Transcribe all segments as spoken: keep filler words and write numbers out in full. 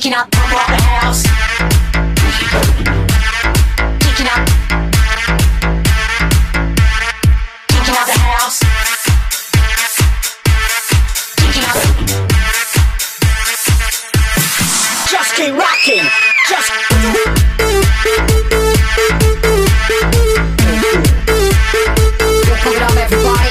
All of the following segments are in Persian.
Kicking up, pump up the house. Kicking up. Kicking up the house. Kicking up. Just keep rocking. Just. Pump it up, everybody.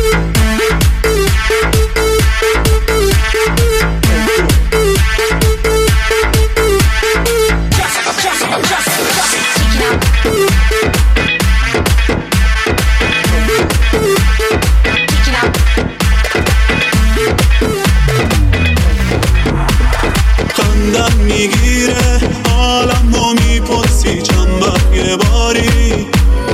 خندم میگیره حالم رو میپرسی چند وقت یه باری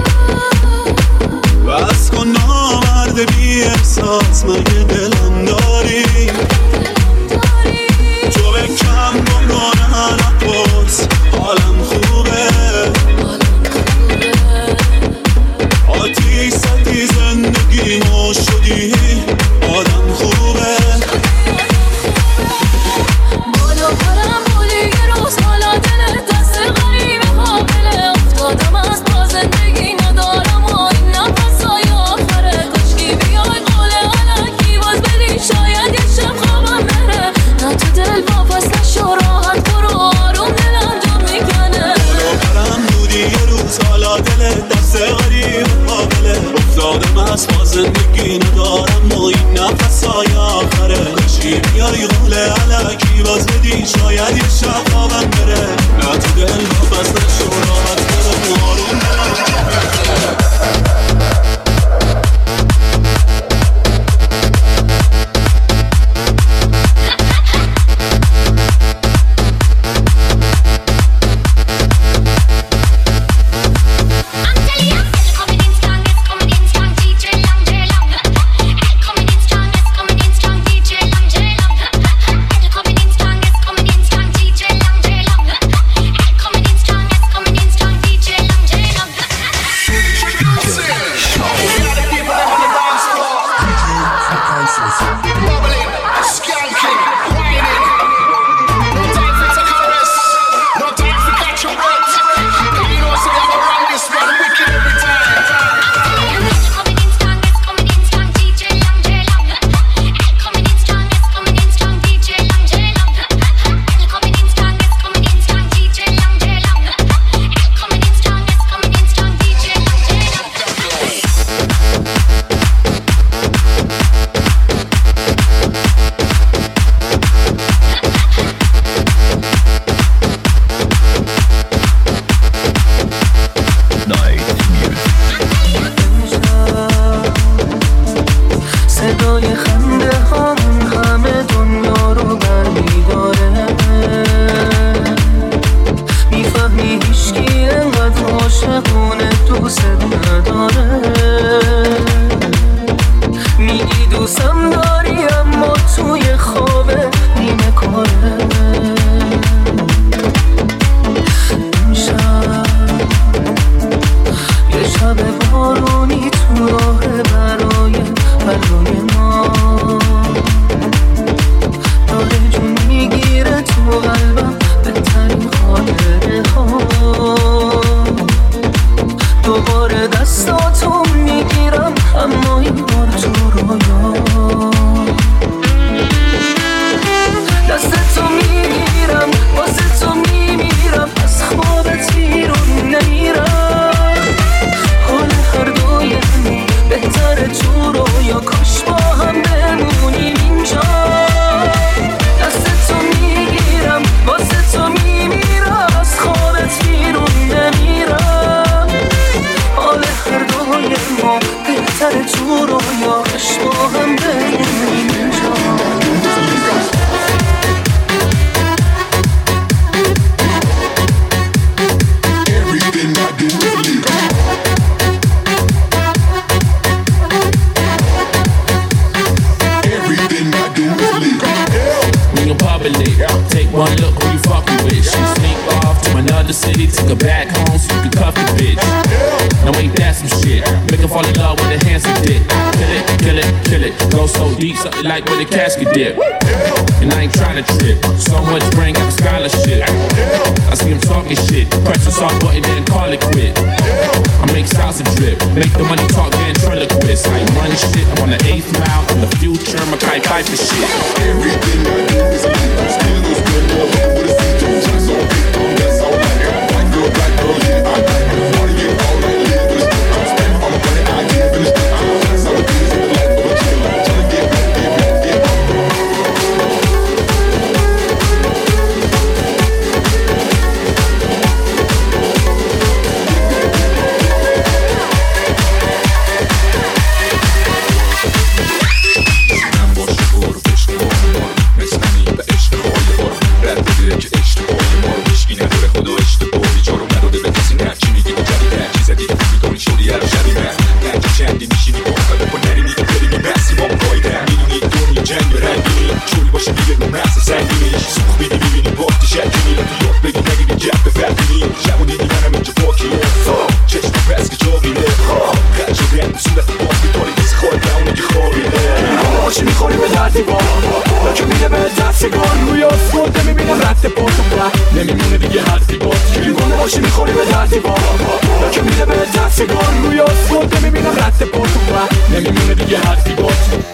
بس کن نامرد بی احساس مگه دلم داری تو به کم بمرانه نپرس حالم خوبه آتی سطی زندگی ما شدی آدم خوبه بالا پرم بودی یه روز حالا دلت دست غریبه حامله افتادم از با زندگی ندارم و این نفس های آخره کشکی بیای قوله علکی باز بدی شاید یه شب خوابم بره نه تو دل واپس نشو راحت برو آروم دلم جا میکنه بالا پرم بودی یه روز حالا دلت دست غریبه حامله افتادم از با زندگی ندارم و این نفس های آخره کشکی بیای قوله علکی باز بدی شاید یه شب خوابم بره نه تو دل واپس نشو راحت برو آروم Now ain't that some shit? Make her fall in love with a handsome dick. Kill it, kill it, kill it. Go so deep, something like with a casket dip. And I ain't tryna trip. So much brain, got a scholarship. I see him talking shit. Press the start button, then call it quit. I make salsa drip. Make the money talk, ventriloquist. I ain't running shit. I'm on the eighth mile. In the future, I'm a kite pipe and shit. Everything I do is legal. Still is good. Love with a seat. Just on it. That's all I am. White girl, black girl, yeah, I like it. Wanna get all I live in the street. I'm spending all the money I give in the street. That's all it is in the life of a killer. Tryna get back, get back, get back. نمیمونه دیگه حرفی باز دیوانه باشی میخوری به دردی با که میده به دستگار روی آسفالت نمیبینم رد پا تو ره نمیمونه دیگه حرفی باز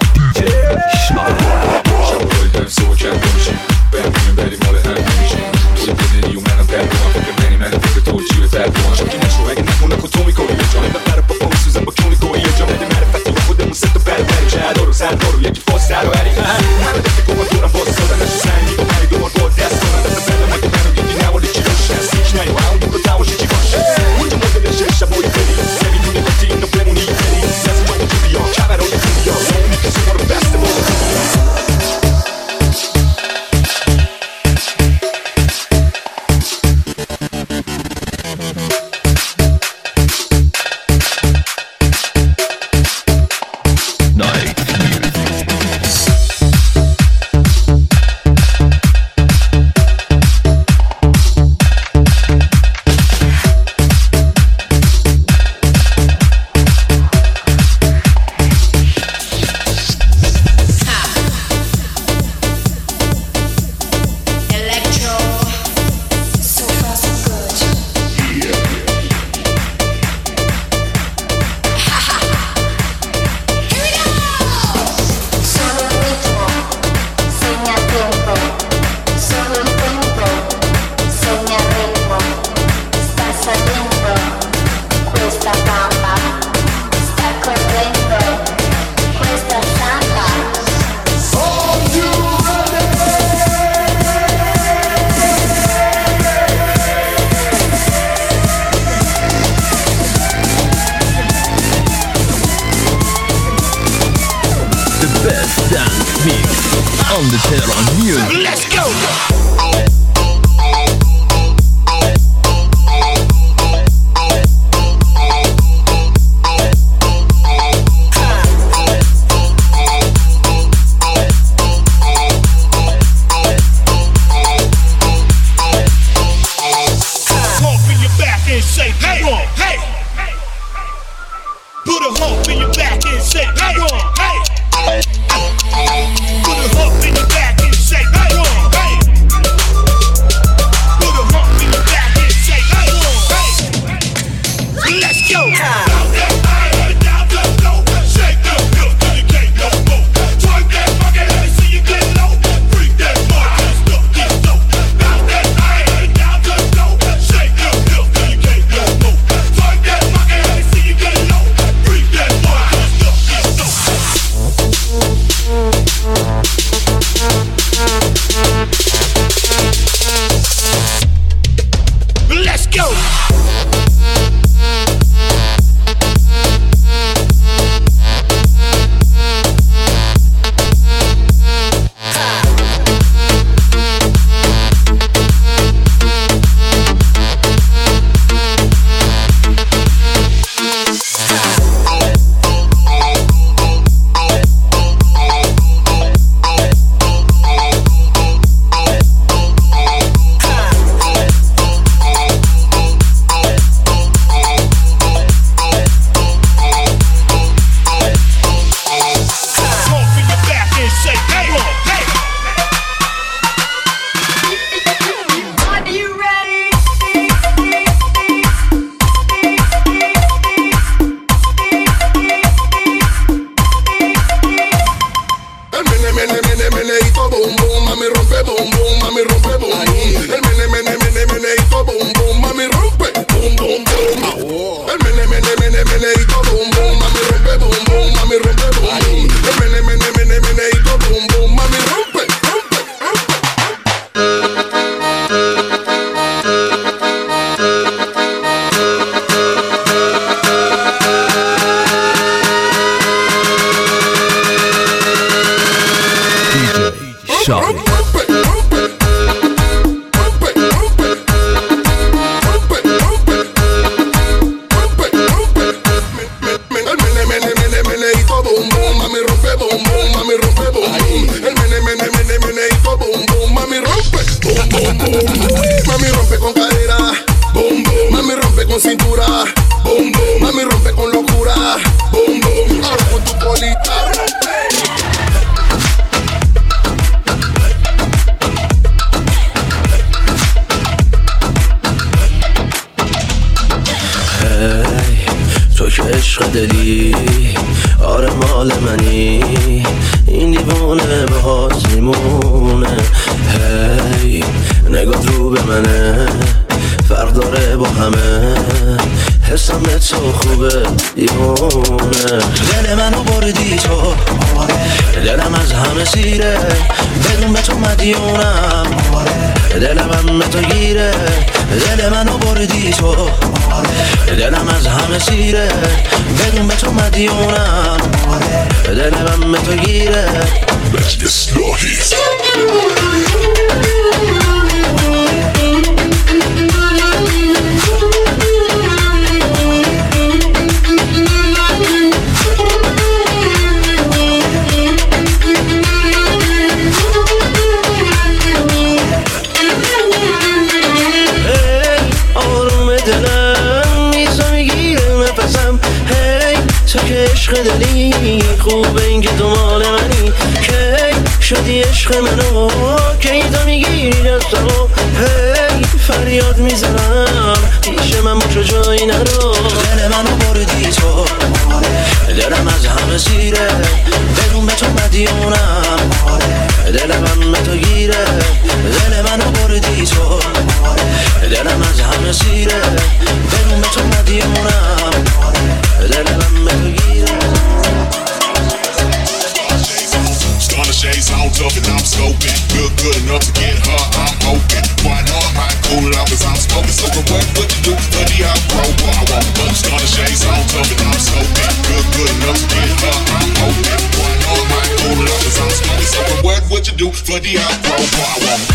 شبای هم سو کرده میشیم برمونیم بریم مال هم نمیشیم توی بدنی و منم در دوام فکر بینی من فکر تو چیه در دوام شاکی نشو اگه نکنه خود تو میکنی یه جانه ببره با فون سوزن با کونی کوی یه جا بده معرفتی و خودمون ست و بر بریم شهدار و سردار و یکی فاس در و هری همه دفتی کمان دورم باز سادن نشو سنگی با هری دوبار با دست دارن دست بدم اگه منو گیدی نوالی چی روش هست هیچ نهی و هم دور تاوشی چی باشه اونجا مدلشه شبایی خیلی نمیدونه قطعی اینو بمونی خیلی دست جا اونجا بیا کبرهای خیلی ها اونی کسی ما رو بسته با on the Tehran Music. Let's go! Put a hump in your back and say, hey, hey. mami rompe boom boom, mami rompe boom boom. El mene mene mene meneito boom boom, mami rompe boom boom boom. El mene mene mene meneito boom boom, mami rompe boom boom, mami rompe boom boom. El mene mene mene meneito boom boom, mami rompe rompe rompe. Shocking. Mami rompe con cadera, boom boom. Mami rompe con cintura, boom boom. Mami rompe con locura, boom boom. Ahora con tu colita rompe. تو که عشق دلی آره مال منی این دیوونه باز میمونه هی نگاه رو به منه فرق داره با همه حسم تو خوبه دیوونه دل منو بردی تو دلم از همه سیره بدون به تو مدیونم دلم هم به تو گیره دل منو بردی تو دلم از همه سیره بدون به تو مدیونم دلم هم به تو گیره عشق دلی خوبه این که تو مال منی کی شدی عشق منو کی تو میگیری دستمو هی فریاد میزنم پیش من باشو جایی نرو دل منو بردی تو دلم از همه سیره بدون به تو مدیونم دلم هم به تو گیره دل منو بردی تو دلم از همه سیره بدون به تو مدیونم دلم هم به تو گیره Shades on tough and I'm scoping. Good, good enough to get her, I'm hoping. Quite hard, might cool out as I'm smoking. So what would you do for the outgrow? I want but starter shades on tough and I'm scoping. Good, good enough to get her, I'm hoping. Quite hard, might cool out as I'm smoking. So what would you do for the outgrow? I want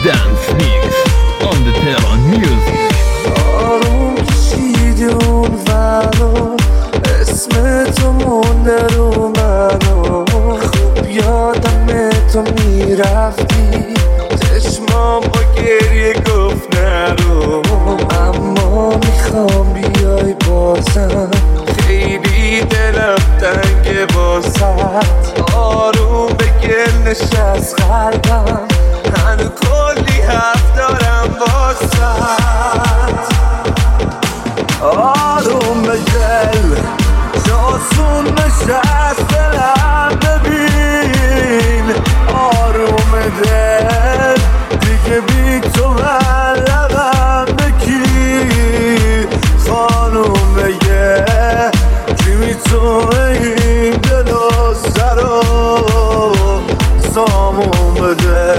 dance mix on the Tehran music. آروم کشیدی اون ورا اسم تو مونده رو منو خوب یادم تو میرفتی چشمام با گریه گفت نرو اما میخوام بیای بازم خیلی دلم تنگه بازت آروم به گل نشست قلبم هنو کلی حرف دارم بازت آروم به گل جاسون نشست دلم ببین آروم دل دیگه بی تو من لبم بگیر خانوم بگه کی میتونه این دل و سر و سامون بده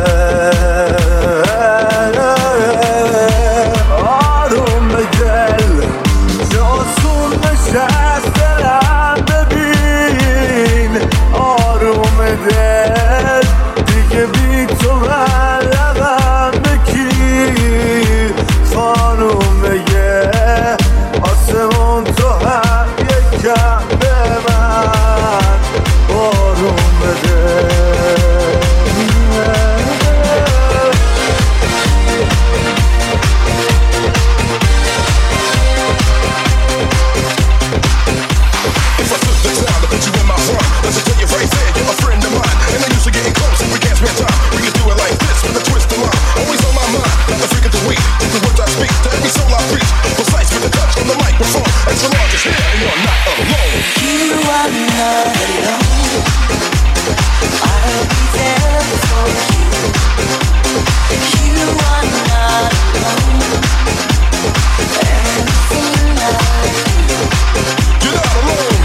آروم به گل جاسون نشست دلم ببین آروم دل دیگه بی تو من لبم بگیر خانوم بگه آسمون تو هم یکم به من آروم بده Let's tell you right there, you're a friend of mine. And I used to getting close and we can't spend time. We can do it like this with a twist of line. Always on my mind, not the freak of the week. Take the words I speak to every soul I preach. Precise with the touch on the microphone. Extra large is here and you're not alone. You are not alone. I'll be there for you. You are not alone. Everything I do. You're not alone.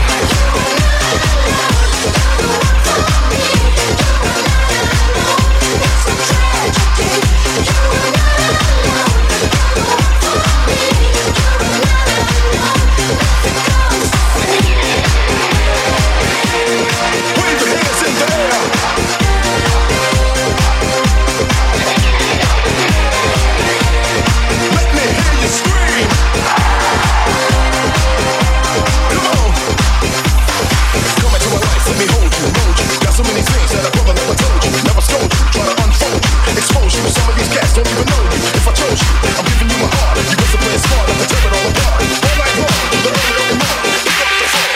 Wave your hands in the air. Let me hear you scream. Come on. Come into my life, let me hold you, hold you. Got so many things that a brother never told you. Never stole you, try to unfold you. Expose you, some of these cats don't even know you. If I chose you, I'm giving you my heart. You got to play it smart, I can tear it all apart. All night long, the early, early morning. Pick up the phone.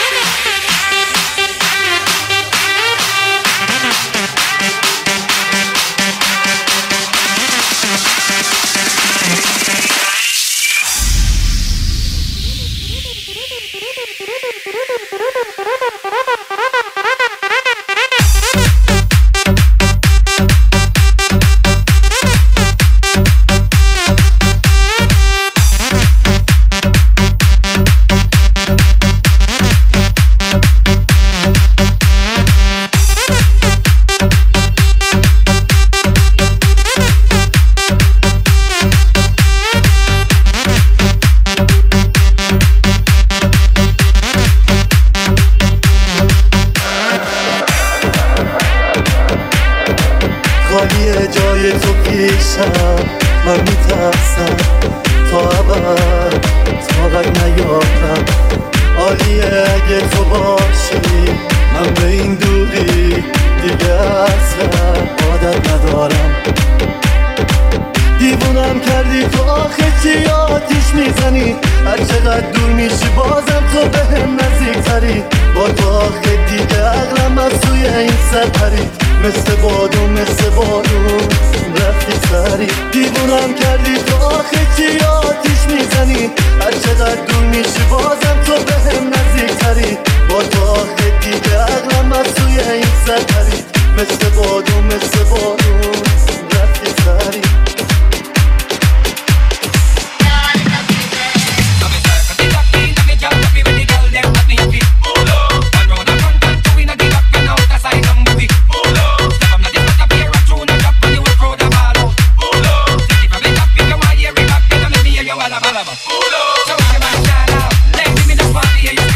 خالیه جای تو پیشم من میترسم تا ابد طاقت نیارم عالیه اگه تو باشی من به این دوری دیگه اصلا عادت ندارم دیوونم کردی تو آخه چی آتیش میزنی هر چقدر دور میشی بازم تو به هم نزدیک تری با تو آخه دیگه عقلم از توی این سر پرید مثل بادو مثل بادو رفتی سری دیوونم کردی تو آخه چی آتیش میزنی هر چقدر دور میشی بازم تو به هم نزدیک تری با تو آخه دیگه عقلم از توی این سر پرید مثل بادو مثل بادو رفتی سری So I'm a shout out, let me know what you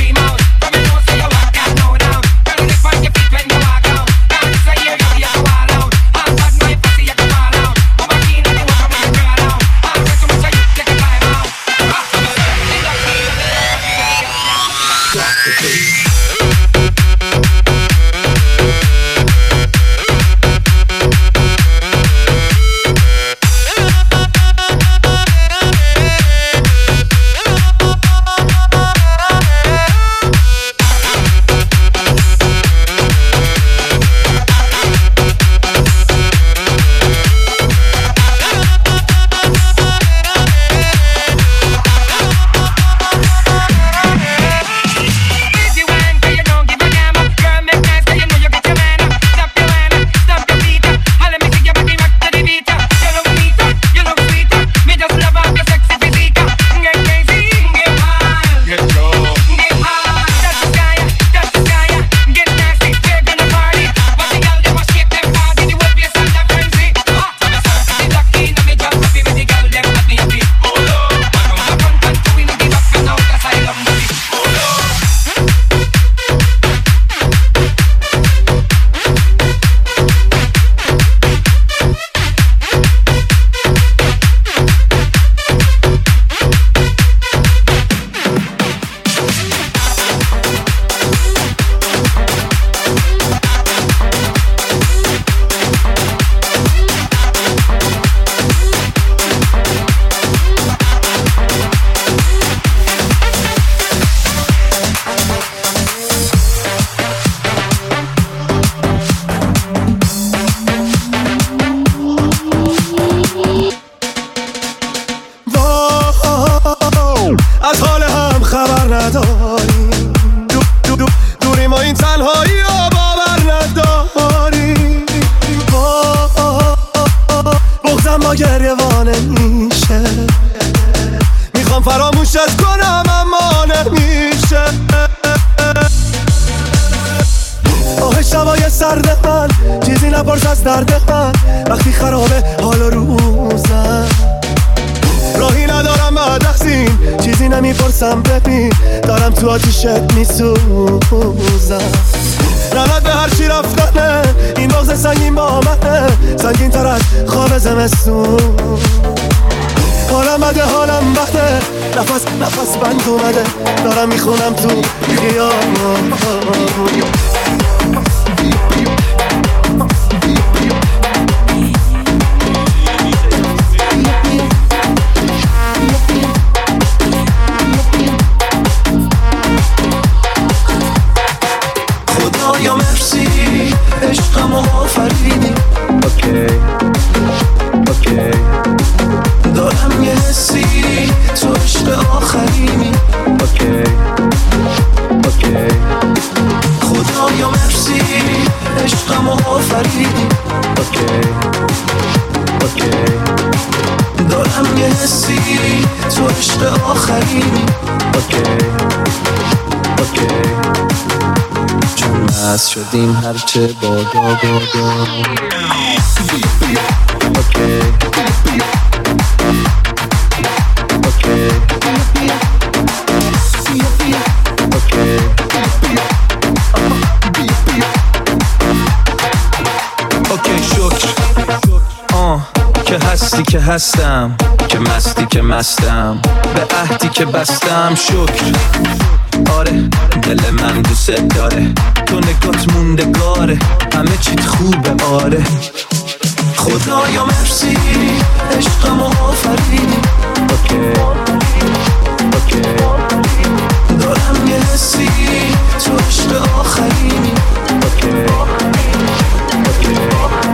اما گریوانه میشه. میخوام فراموشت کنم اما نمیشه. آه شبای سرد من چیزی نپرس از درد من، وقتی خرابه حال و روزم. راهی ندارم بعد تقسیم، چیزی نمیپرسم ببین دارم تو آتیشت میسوزم. لعنت به هر چی رفتنه، این بغض سنگین با منه، سنگین تر از خواب زمستون. حالم بده حالم بده، نفس نفس بند اومده، دارم میخونم تو خیابون. خدایا مرسی عشقم و آفریدی. اوکی اوکی دارم یه حسی تو عشق آخرینی. اوکی اوکی خدایا مرسی عشقم و آفریدی. اوکی اوکی دارم یه حسی تو عشق آخرینی. اوکی اوکی چون مست شدیم هرچه بادا بادا. اوکی اوکی اوکی اوکی شکر آه که هستی که هستم، که مستی که مستم، به عهدی که بستم شکر. آره دل من دوست داره، تو نگات موندگاره، همه چیت خوبه. آره خدایا مرسی عشقم و آفریدی. اوکی اوکی دارم یه حسی تو عشق آخرینی. اوکی اوکی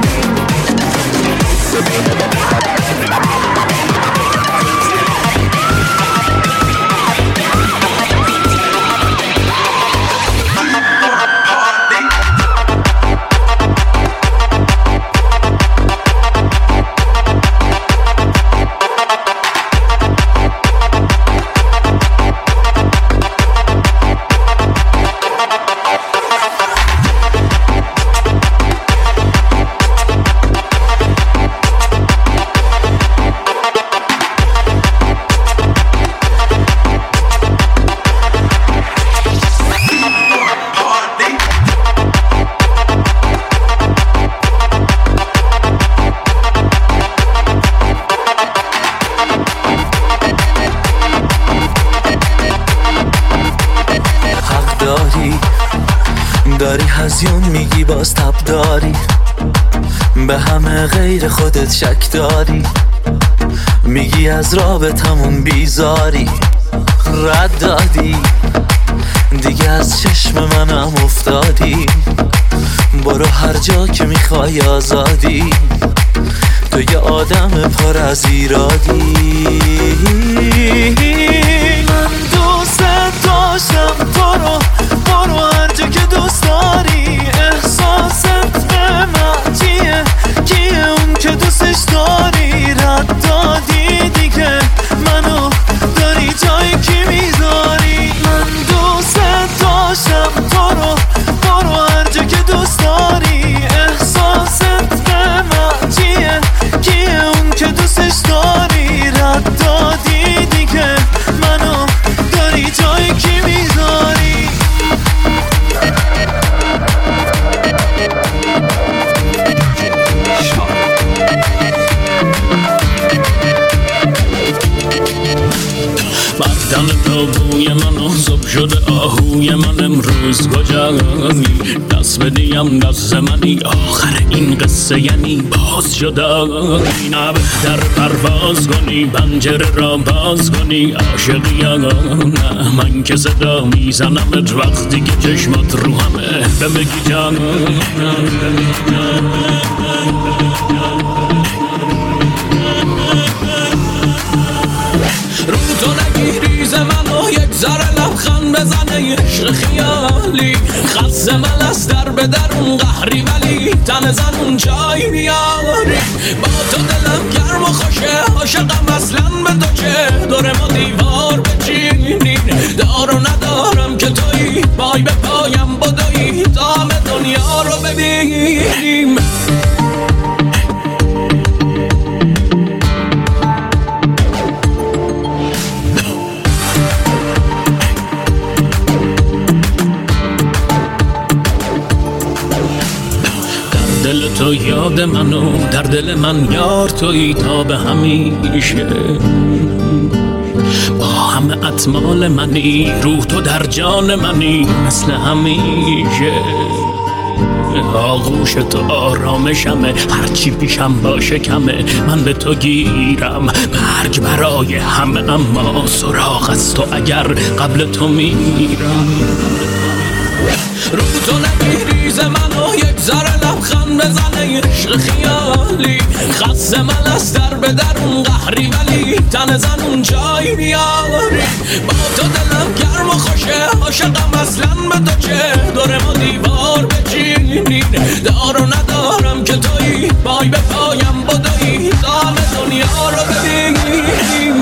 داری هزیون میگی باز تب داری، به همه غیر خودت شک داری، میگی از رابطمون بیزاری. رد دادی دیگه از چشم منم افتادی، برو هر جا که میخوای آزادی، تو یه آدم پر از ایرادی. من دوست داشتم تو رو، برو هر جا که دوست داری. احساست به من چیه، کیه اون که دوستش داری. رد دادی دیگه منو داری جای کی میذاری. من دوست داشتم تو رو، برو هر جا که دوست داری. احساست به من چیه، کیه اون که دوستش داری. رد دادی دیگه منو داری جای کی میذاری. بدن تو بوی من زب شده آهوی من امروز کجایی. دست بدیم دست منی آخر این قصه یعنی باز شده. نه بهتر پرواز کنی پنجره را باز کنی عاشقی یا نه. من که صدا میزنمت وقتی که چشمات رو همه به بگی جان. رو تو نگیری ز منو یک ذره لبخند بزنه. عشق خیالی خز من از در به درون قهری، ولی تن زنون چای میاری. با تو دلم گرم عاشقم اصلا به تو که دور ما دیوار بچینین. دار و ندارم که تویی پای به پایم بدویی تا همه دنیا رو ببینیم. دل تو یاد منو در دل من یار تویی تا به همیشه. با همه اطمال منی روح تو در جان منی مثل همیشه. آغوش تو آرامشمه هرچی پیشم باشه کمه. من به تو گیرم مرگ برای همه اما سراغ از تو اگر قبل تو میرم. رو تو نگیریز منو یک ذره لبخند بزنه عشق خیالی. خست من از در به درون قهری ولی تن زنون جای بیاری. با تو دلم گرم و خوشه عاشقم اصلا به تو چه دور ما دیوار بچینین. دار و ندارم که تویی پای به پایم بدویی تا همه دنیا رو ببینیم.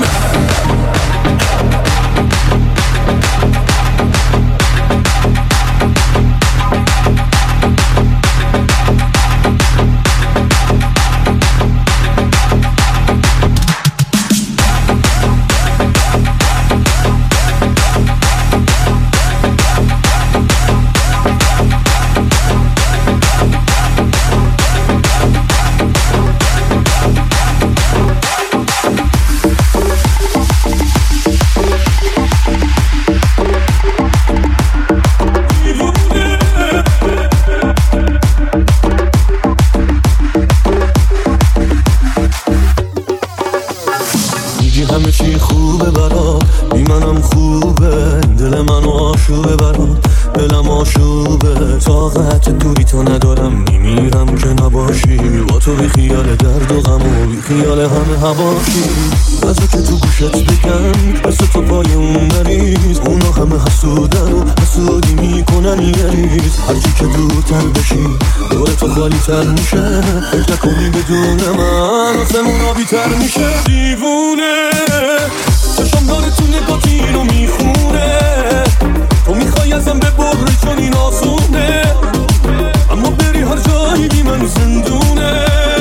همه چی خوبه برات بی منم خوبه. دل منو آشوبه برات دلم آشوبه. طاقت دوری تو ندارم میمیرم که نباشی. با تو بی خیال درد و غم و بی خیال همه هواشی. بذار که تو گوشت بگم بس تو پای اون مریض. اونا همه حسودن و حسودی میکنن یه ریز. هرچی که دورتر بشی دور تو خالی تر میشه. فکر نکنی بدون من آسمون آبی تر میشه. دیوونه چشم داره تو نگاتی رو میخونه. تو میخوای ازم ببری چون این آسونه. اما بری هر جایی بی من زندونه.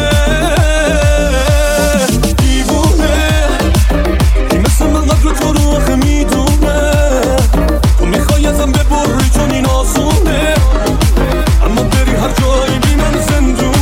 دیوونه این مثل من قدر تو رو آخه میدونه. تو میخوای ازم ببری چون این آسونه. اما بری هر جایی بی من زندونه.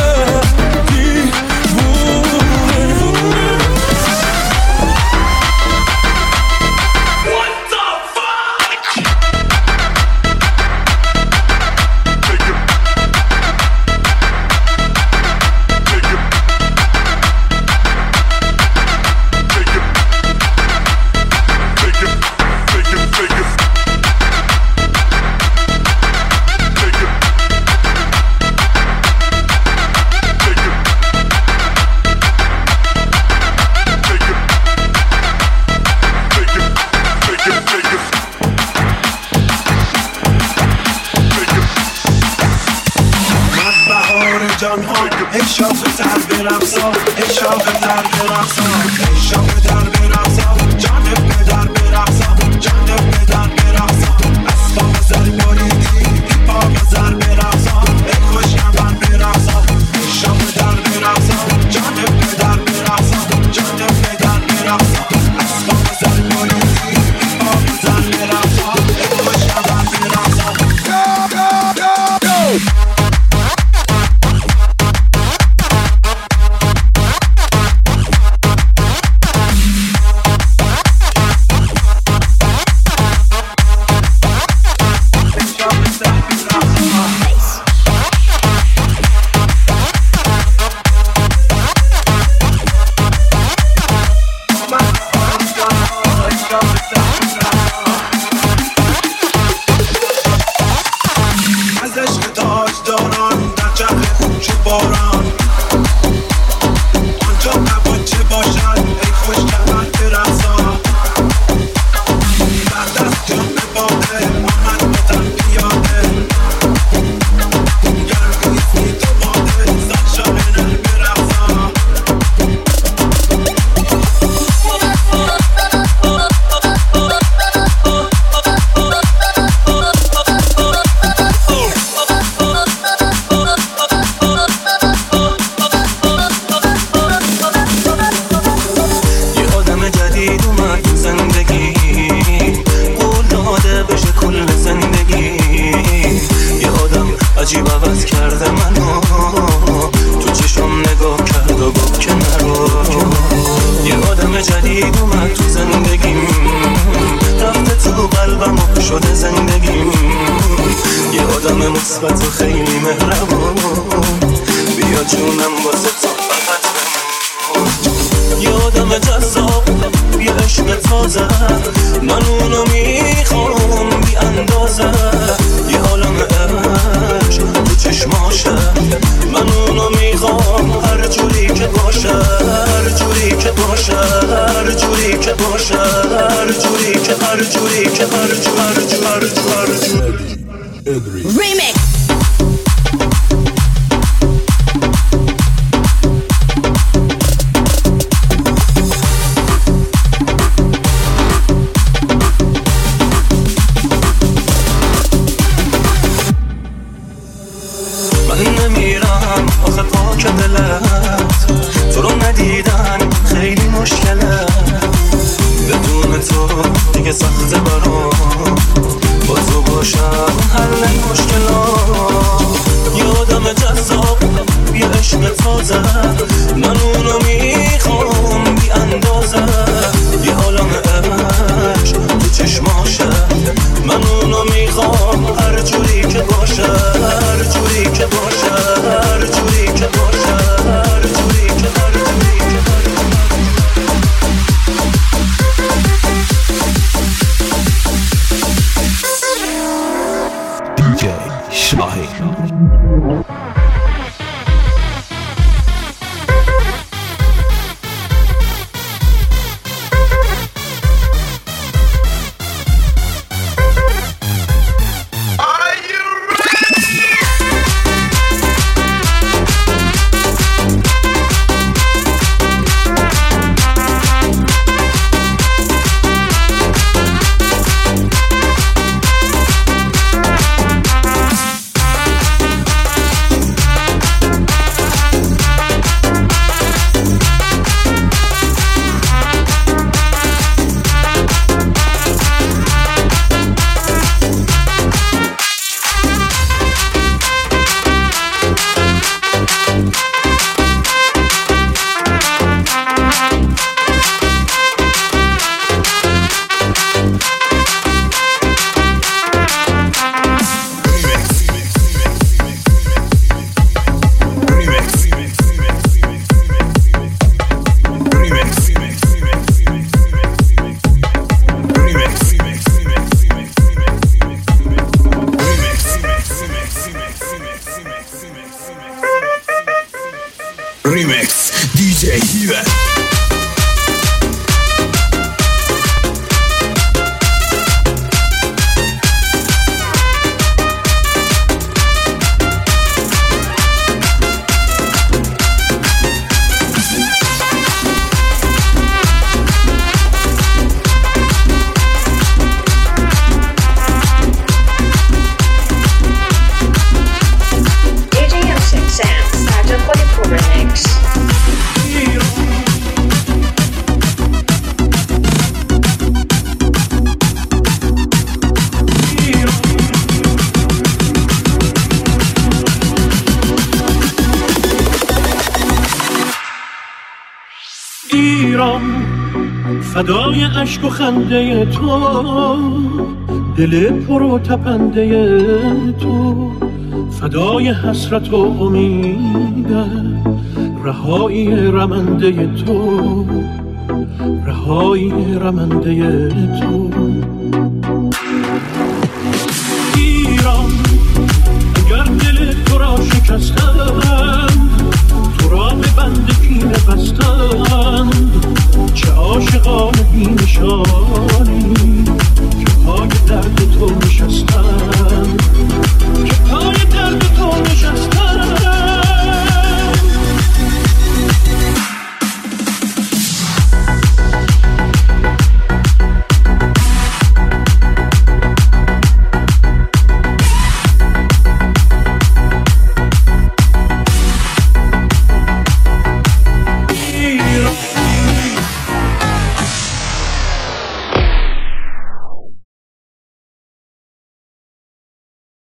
ای شاخ در برقصا ای شاخ در برقصا ای شاخ در برقصا جانب پدر برقصا جانب پدر برقصا اسباب زر بریدی پا زر برقصا ای خوشم من برقصا ای شاخ در برقصا جانب پدر برقصا جانب پدر برقصا اسباب زر بریدی پا زر برقصا ای خوشم من برقصا. جدید اومد تو زندگیم، رفته تو قلبم و شده زندگیم. یه آدم مثبت و خیلی مهربون، بیا جونم واسه تو فقط بمون. یه آدم جذاب، یه عشق تازه، من اونو میخوام بی اندازه. یه عالم عشق تو چشماشه، من اونو میخوام هر جوری که باشه، هر جوری که باشه، هر جوری که باشه، هر جوری که هر جوری که هر جوری هر جوری هر جوری هر جوری. Remix. من نمیرم آخه پاک دلت، تو رو ندیدن خیلی مشکله. بدون تو دیگه سخته برام، با تو باشم حل مشکلات. یه آدم جذاب، یه عشق تازه، من اونو میخوام بی اندازه. یه عالم عشق تو چشماشه، من اونو میخوام هر جوری که باشه، هر جوری که باشه، هر جوری که باشه، هر جوری که هر جوری که دی جی شاهین. Remix دی جی هیوه. ایران فدای عشق و خنده تو، دل پر و تپنده تو، فدای حسرت و امید رهایی رمنده تو، رهایی رمنده تو. ایران اگر دل تو را شکستند، تو را به بند کینه بستند، چه عاشقان بی‌نشان